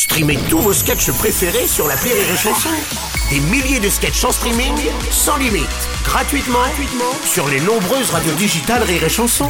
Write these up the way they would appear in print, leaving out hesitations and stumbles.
Streamez tous vos sketchs préférés sur l'appli Rire et Chanson. Des milliers de sketchs en streaming, sans limite, gratuitement sur les nombreuses radios digitales Rire et Chanson.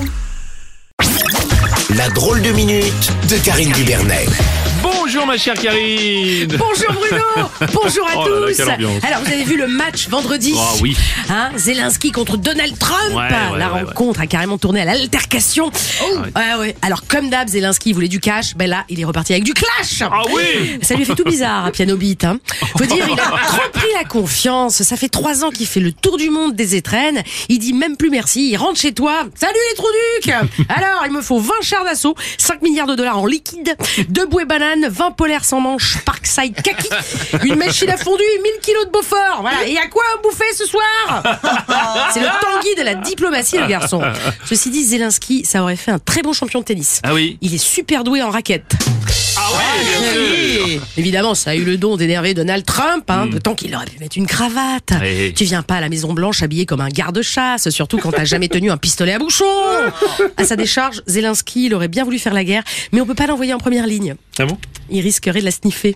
La drôle de minute de Karine Dubernet. Bonjour ma chère Karine. Bonjour Bruno. Bonjour à tous. Là, quelle ambiance. Alors vous avez vu le match vendredi? Ah oui. Zelensky contre Donald Trump. Ouais, rencontre a carrément tourné à l'altercation. Ouais. Alors comme d'hab, Zelensky voulait du cash. Ben là, il est reparti avec du clash. Ah oui. Ça lui fait tout bizarre à Piano Beat. Faut dire, il a trop pris la confiance. Ça fait 3 ans qu'il fait le tour du monde des étrennes. Il dit même plus merci. Il rentre chez toi. Salut les trous-ducs. Alors, il me faut 20 chars d'assaut, 5 milliards de dollars en liquide, 2 bouées bananes, 20 polaires sans manche, Parkside kaki, une machine à fondu et 1000 kilos de Beaufort. Voilà. Et à quoi bouffer ce soir? C'est le Tanguy de la diplomatie, le garçon. Ceci dit, Zelensky, ça aurait fait un très bon champion de tennis. Ah oui. Il est super doué en raquette. Ah ouais, bien sûr. Évidemment, ça a eu le don d'énerver Donald Trump, d'autant qu'il aurait pu mettre une cravate. Oui. Tu viens pas à la Maison Blanche habillé comme un garde-chasse, surtout quand t'as jamais tenu un pistolet à bouchon. À sa décharge, Zelensky, il aurait bien voulu faire la guerre, mais on peut pas l'envoyer en première ligne. Ah bon? Il risquerait de la sniffer.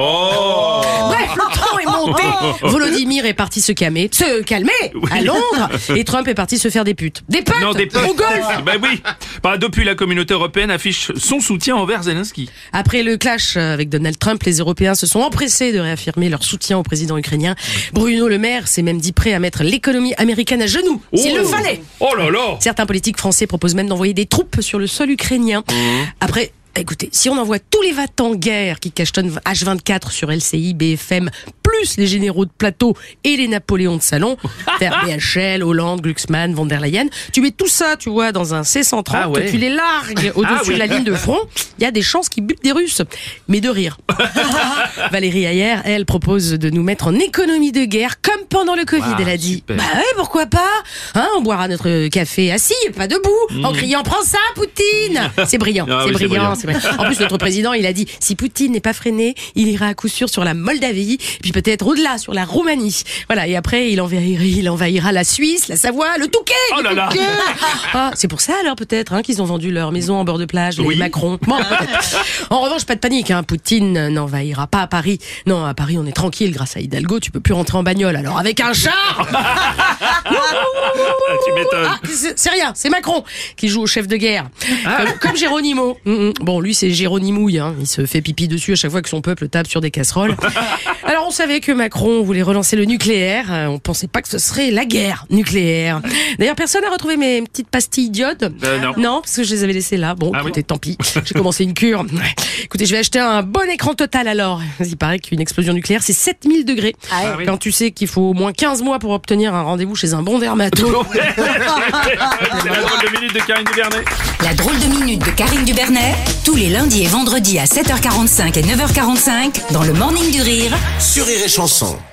Oh. Bref, le temps est monté. Volodymyr est parti se calmer à Londres, et Trump est parti se faire des putes. Des putes Non, des potes. au golf. Ben oui. Depuis, la communauté européenne affiche son soutien envers Zelensky. Après le clash avec Donald Trump, les Européens se sont empressés de réaffirmer leur soutien au président ukrainien. Bruno Le Maire s'est même dit prêt à mettre l'économie américaine à genoux, s'il le fallait. Oh là là. Certains politiques français proposent même d'envoyer des troupes sur le sol ukrainien. Après, écoutez, si on envoie tous les va-t-en guerre qui cachetonnent H24 sur LCI, BFM, plus les généraux de plateau et les Napoléons de salon, vers BHL, Hollande, Glucksmann, von der Leyen, tu mets tout ça, tu vois, dans un C-130, tu les largues au-dessus de la ligne de front, il y a des chances qu'ils butent des Russes. Mais de rire. Valérie Ayer, elle, propose de nous mettre en économie de guerre, comme pendant le Covid, elle a dit. Super. Bah ouais, pourquoi pas? On boira notre café assis, pas debout, en criant « Prends ça, Poutine !» C'est brillant, c'est brillant. En plus, notre président, il a dit, si Poutine n'est pas freiné, il ira à coup sûr sur la Moldavie, puis peut-être au-delà, sur la Roumanie. Voilà, et après, il envahira la Suisse, la Savoie, le Touquet. Oh là là. C'est pour ça, alors, peut-être, qu'ils ont vendu leur maison en bord de plage, les Macron. Bon, en revanche, pas de panique, Poutine n'envahira pas à Paris. Non, à Paris, on est tranquille, grâce à Hidalgo, tu peux plus rentrer en bagnole. Alors, avec un char! Tu m'étonnes. C'est rien, c'est Macron qui joue au chef de guerre. Comme Géronimo. Bon, lui, c'est Géronimouille, il se fait pipi dessus à chaque fois que son peuple tape sur des casseroles. Alors, on savait que Macron voulait relancer le nucléaire. On pensait pas que ce serait la guerre nucléaire. D'ailleurs, personne n'a retrouvé mes petites pastilles d'iode. Non, parce que je les avais laissées là. Bon, écoutez, tant pis. J'ai commencé une cure. Écoutez, je vais acheter un bon écran total alors. Il paraît qu'une explosion nucléaire, c'est 7000 degrés. Quand tu sais qu'il faut au moins 15 mois pour obtenir un rendez-vous chez un bon dermato. C'est la drôle de minute de Karine Dubernet. La drôle de minute de Karine Dubernet, tous les lundis et vendredis à 7h45 et 9h45 dans le Morning du Rire Sur Rire et Chanson.